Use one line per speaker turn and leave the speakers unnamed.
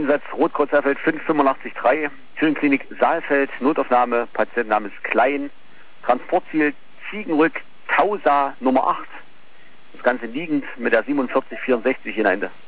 Einsatz Rotkreuz-Saalfeld 5883, Türenklinik Saalfeld, Notaufnahme, Patientenname ist Klein, Transportziel Ziegenrück, Tausa Nummer 8. Das Ganze liegend mit der 4764 in der Ende.